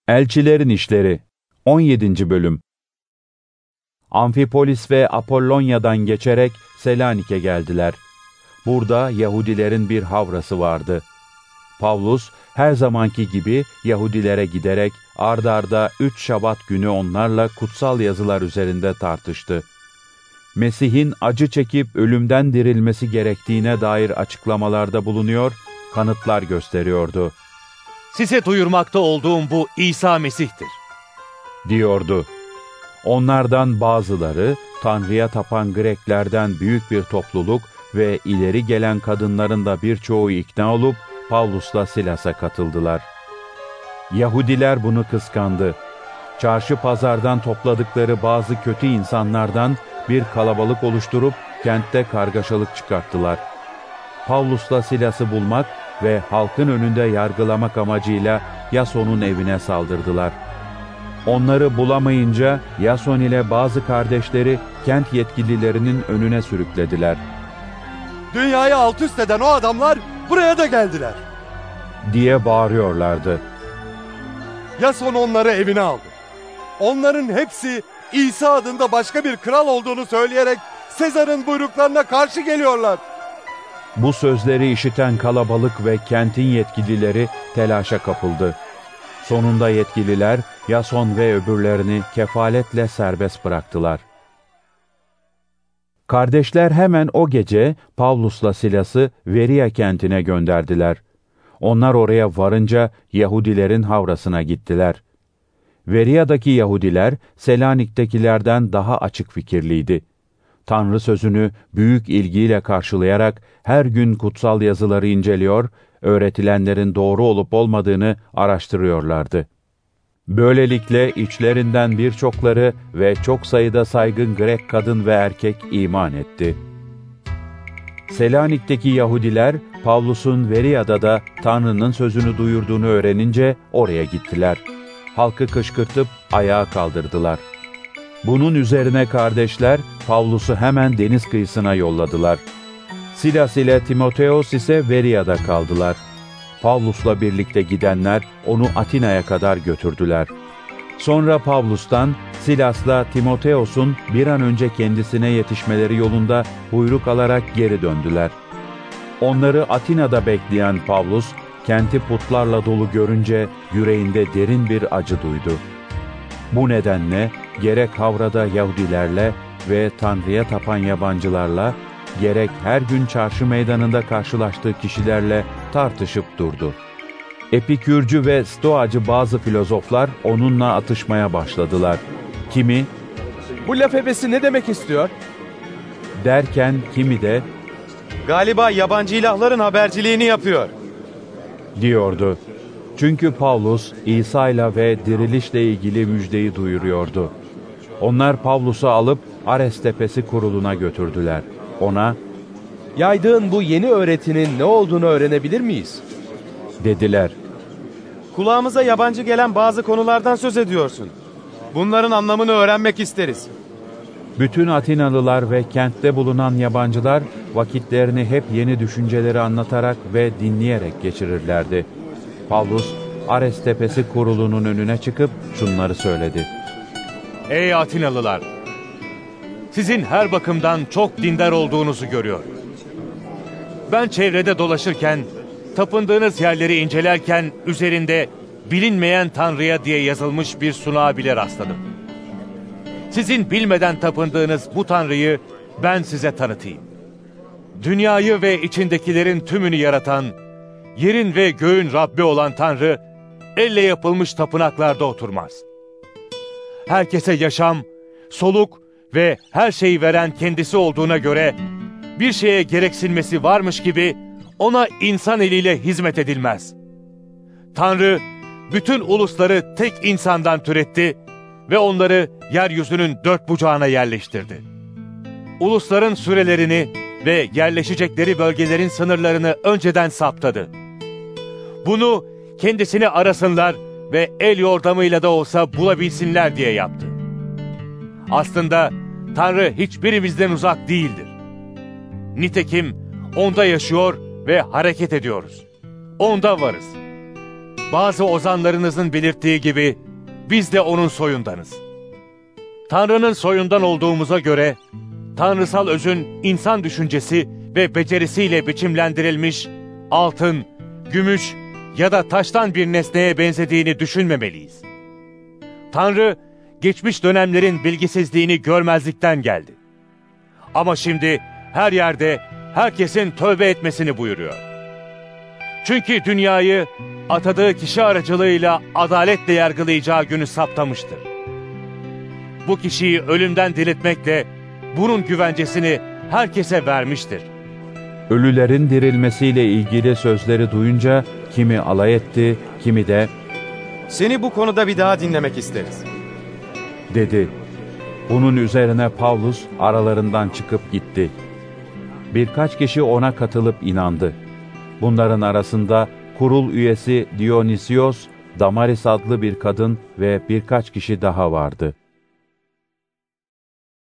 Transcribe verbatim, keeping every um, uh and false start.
Elçilerin İşleri on yedinci Bölüm. Amfipolis ve Apollonya'dan geçerek Selanik'e geldiler. Burada Yahudilerin bir havrası vardı. Pavlus her zamanki gibi Yahudilere giderek ard arda üç Şabat günü onlarla kutsal yazılar üzerinde tartıştı. Mesih'in acı çekip ölümden dirilmesi gerektiğine dair açıklamalarda bulunuyor, kanıtlar gösteriyordu. Size duyurmakta olduğum bu İsa Mesih'tir, diyordu. Onlardan bazıları, Tanrı'ya tapan Greklerden büyük bir topluluk ve ileri gelen kadınların da birçoğu ikna olup Pavlus'la Silas'a katıldılar. Yahudiler bunu kıskandı. Çarşı pazardan topladıkları bazı kötü insanlardan bir kalabalık oluşturup kentte kargaşalık çıkarttılar. Pavlus'la Silas'ı bulmak ve halkın önünde yargılamak amacıyla Yason'un evine saldırdılar. Onları bulamayınca Yason ile bazı kardeşleri kent yetkililerinin önüne sürüklediler. "Dünyayı alt üst eden o adamlar buraya da geldiler!" diye bağırıyorlardı. Yason onları evine aldı. Onların hepsi İsa adında başka bir kral olduğunu söyleyerek Sezar'ın buyruklarına karşı geliyorlar. Bu sözleri işiten kalabalık ve kentin yetkilileri telaşa kapıldı. Sonunda yetkililer Yason ve öbürlerini kefaletle serbest bıraktılar. Kardeşler hemen o gece Pavlus'la Silas'ı Veriya kentine gönderdiler. Onlar oraya varınca Yahudilerin havrasına gittiler. Veriya'daki Yahudiler Selanik'tekilerden daha açık fikirliydi. Tanrı sözünü büyük ilgiyle karşılayarak her gün kutsal yazıları inceliyor, öğretilenlerin doğru olup olmadığını araştırıyorlardı. Böylelikle içlerinden birçokları ve çok sayıda saygın Grek kadın ve erkek iman etti. Selanik'teki Yahudiler, Pavlus'un Veriya'da da Tanrı'nın sözünü duyurduğunu öğrenince oraya gittiler. Halkı kışkırtıp ayağa kaldırdılar. Bunun üzerine kardeşler Pavlus'u hemen deniz kıyısına yolladılar. Silas ile Timoteos ise Veriya'da kaldılar. Pavlus'la birlikte gidenler onu Atina'ya kadar götürdüler. Sonra Pavlus'tan Silas'la Timoteos'un bir an önce kendisine yetişmeleri yolunda buyruk alarak geri döndüler. Onları Atina'da bekleyen Pavlus, kenti putlarla dolu görünce yüreğinde derin bir acı duydu. Bu nedenle gerek havrada Yahudilerle ve Tanrı'ya tapan yabancılarla, gerek her gün çarşı meydanında karşılaştığı kişilerle tartışıp durdu. Epikürcü ve Stoacı bazı filozoflar onunla atışmaya başladılar. Kimi, "Bu laf ebesi ne demek istiyor?" derken kimi de, "Galiba yabancı ilahların haberciliğini yapıyor," diyordu. Çünkü Pavlus, İsa'yla ve dirilişle ilgili müjdeyi duyuruyordu. Onlar Pavlus'u alıp Ares Tepesi kuruluna götürdüler. Ona, "Yaydığın bu yeni öğretinin ne olduğunu öğrenebilir miyiz?" dediler. "Kulağımıza yabancı gelen bazı konulardan söz ediyorsun. Bunların anlamını öğrenmek isteriz." Bütün Atinalılar ve kentte bulunan yabancılar vakitlerini hep yeni düşünceleri anlatarak ve dinleyerek geçirirlerdi. Pavlus, Ares Tepesi kurulunun önüne çıkıp şunları söyledi. "Ey Atinalılar! Sizin her bakımdan çok dindar olduğunuzu görüyor. Ben çevrede dolaşırken, tapındığınız yerleri incelerken üzerinde bilinmeyen Tanrı'ya diye yazılmış bir sunağa bile rastladım. Sizin bilmeden tapındığınız bu Tanrı'yı ben size tanıtayım. Dünyayı ve içindekilerin tümünü yaratan, yerin ve göğün Rabbi olan Tanrı, elle yapılmış tapınaklarda oturmaz. Herkese yaşam, soluk ve her şeyi veren kendisi olduğuna göre, bir şeye gereksinmesi varmış gibi ona insan eliyle hizmet edilmez. Tanrı, bütün ulusları tek insandan türetti ve onları yeryüzünün dört bucağına yerleştirdi. Ulusların sürelerini ve yerleşecekleri bölgelerin sınırlarını önceden saptadı. Bunu kendisini arasınlar ve el yordamıyla da olsa bulabilsinler diye yaptı. Aslında Tanrı hiçbirimizden uzak değildir. Nitekim onda yaşıyor ve hareket ediyoruz. Onda varız. bazı ozanlarınızın belirttiği gibi biz de onun soyundanız. Tanrı'nın soyundan olduğumuza göre tanrısal özün insan düşüncesi ve becerisiyle biçimlendirilmiş altın, gümüş ya da taştan bir nesneye benzediğini düşünmemeliyiz. Tanrı, geçmiş dönemlerin bilgisizliğini görmezlikten geldi. Ama şimdi her yerde herkesin tövbe etmesini buyuruyor. Çünkü dünyayı atadığı kişi aracılığıyla adaletle yargılayacağı günü saptamıştır. Bu kişiyi ölümden diriltmekle bunun güvencesini herkese vermiştir. Ölülerin dirilmesiyle ilgili sözleri duyunca kimi alay etti, kimi de "Seni bu konuda bir daha dinlemek isteriz." dedi. Bunun üzerine Pavlus aralarından çıkıp gitti. Birkaç kişi ona katılıp inandı. Bunların arasında kurul üyesi Dionysios, Damaris adlı bir kadın ve birkaç kişi daha vardı.